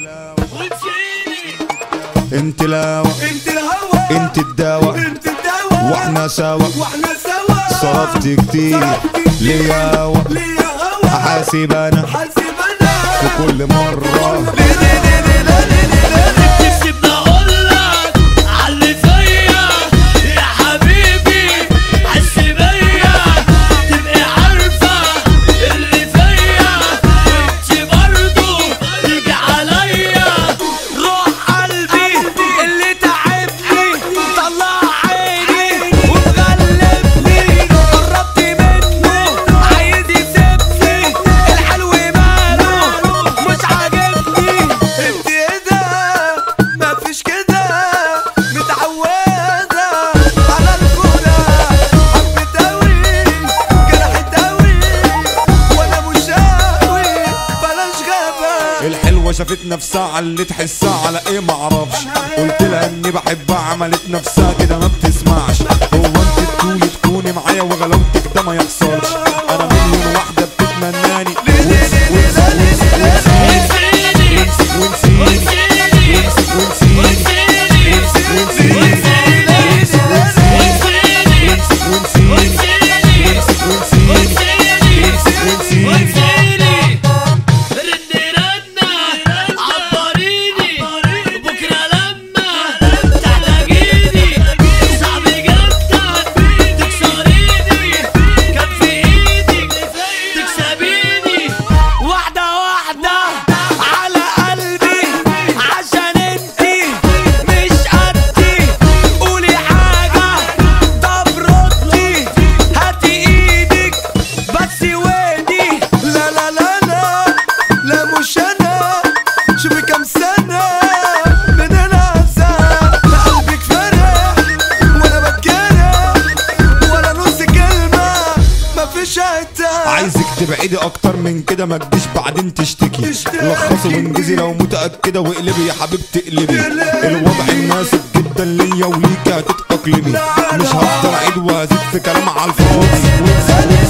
انت الهوا انت الدواء واحنا سوا صرفت كتير ليا هوا حاسب انا في كل مرة الحلوة شافت نفسها على اللي تحسها على ايه معرفش، قلت لها اني بحبها عملت نفسها كده ما بتسمعش. هو انت تقولي تكوني معايا وغلاوتك ده ما يحصلش، انا مليون واحدة بتتمناني عايزك تبعدي اكتر من كده ما تجيش بعدين تشتكي، لخصي وانجزي لو متأكدة واقلبي يا حبيبتي اقلبي. الوضع مناسب جدا ليا وليكي هتتأقلمي، مش هفضل اعيد وازيد في كلام على الفاضي.